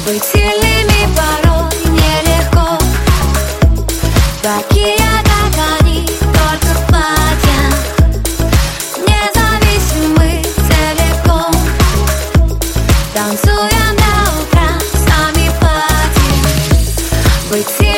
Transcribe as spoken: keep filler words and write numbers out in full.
Быть сильными порой нелегко. Такие, как они, только в платьях. Независимы целиком. Танцуем до утра, сами платим. Быть